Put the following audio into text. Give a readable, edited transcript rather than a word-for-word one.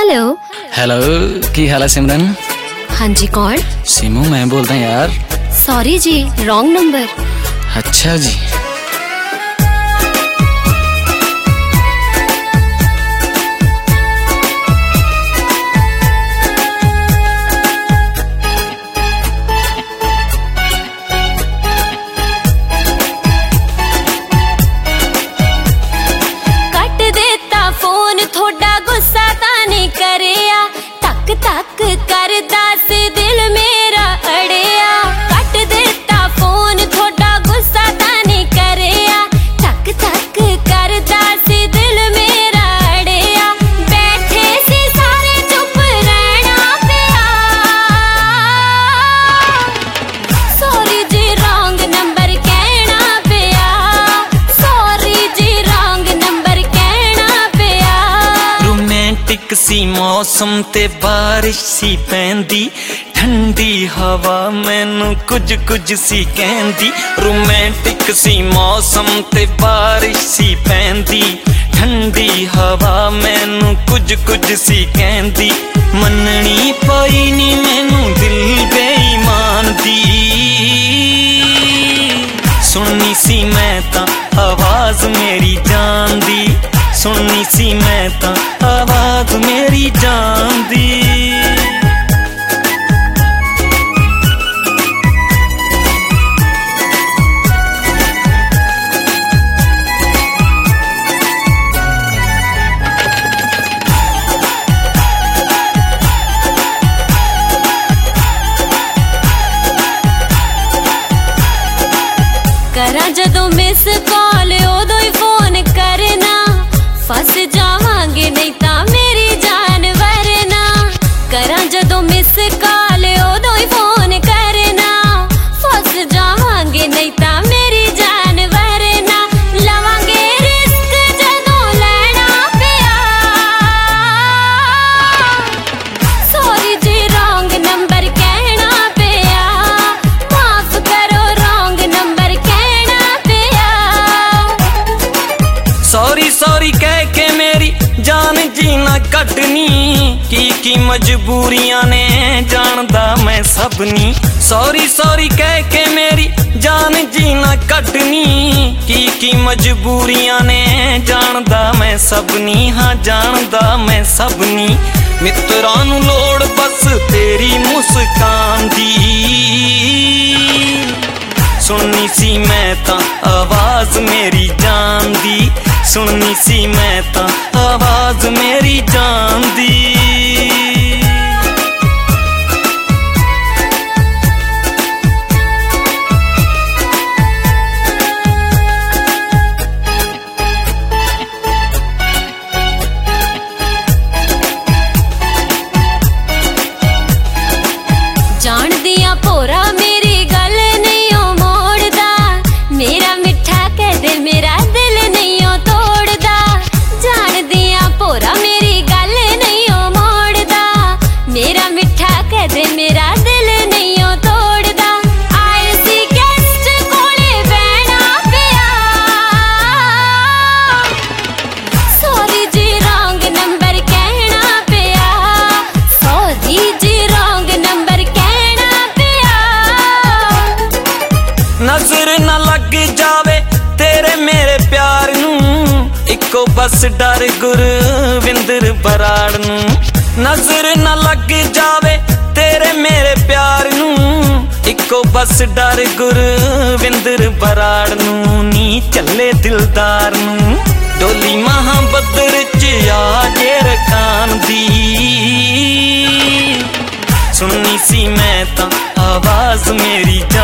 Hello hello, की हाल है सिमरन? हाँ जी, कौन? सिमू मैं बोलता यार। सॉरी जी, रॉन्ग नंबर। अच्छा जी। तक करदा से दिल मेरा अड़िया, कट देता फोन थोड़ा गुस्सा तानी करिया। तक तक करदा से दिल मेरा अड़िया, बैठे से सारे चुप रहना पिया। सॉरी जी रॉन्ग नंबर कहना पिया, सॉरी जी रॉन्ग नंबर कहना पिया। रोमांटिक सी मौसम ते बारिश सी पैंदी, ठंडी हवा मैनू कुछ कुछ सी कहंदी। रोमांटिक सी मौसम ते बारिश सी पैंदी, ठंडी हवा मैनू कुछ कुछ सी कहंदी। मननी पई नी मैनू दिल बेईमान दी, सुननी सी मैं तां आवाज मेरी जान दी, सुननी सी मैं तां आवाज मेरी जान दी। करा जदों मिस कॉल उदों ही फोन करना, फस जावांगे नहीं तां मेरी जान वरना। करा जदों मिस कॉल उदों ही फोन करना, फस जावांगे नहीं तां मेरी जान वरना। लवांगे रिस्क जदों लैना पिया, सॉरी जी रॉन्ग नंबर कहना पिया। माफ करो रॉन्ग नंबर कहना पिया। सॉरी सॉरी कह के मेरी जान जीना कटनी, की मजबूरियां ने जानदा मैं सबनी। सॉरी सॉरी कह के मेरी जान जीना कटनी, की मजबूरियां ने जानदा मैं सबनी। हाँ जानदा मैं सबनी। मित्रां नू लोड़ बस तेरी मुस्कान दी, सुननी सी मैं तां आवाज मेरी जान दी, सुननी सी मैं तां आवाज मेरी जान दी। जान दिया पोरा मेरी गल नहीं ओ मोड़दा, मेरा मिठा कह दे मेरा दिल नहीं ओ तोड़दा। जान दिया पोरा मेरी गल नहीं ओ मोड़दा, मेरा मिठा कह दे मेरा दिल नहीं ओ तोड़दा। आए सी गेस्ट कोले बैठना पिया, सॉरी जी रॉन्ग नंबर कहना पिया, सॉरी जी रॉन्ग नंबर कहना पिया। नजर न लग जावे तेरे मेरे प्यार नू, इको बस डर गुरविंदर बराड़ नू। नजर न लग जावे तेरे मेरे प्यार नू, इको बस डर गुरविंदर बराड़ नू। नी चले दिलदार नू डोली महाबदर च आजे रखान दी, सुननी सी मैं तां आवाज मेरी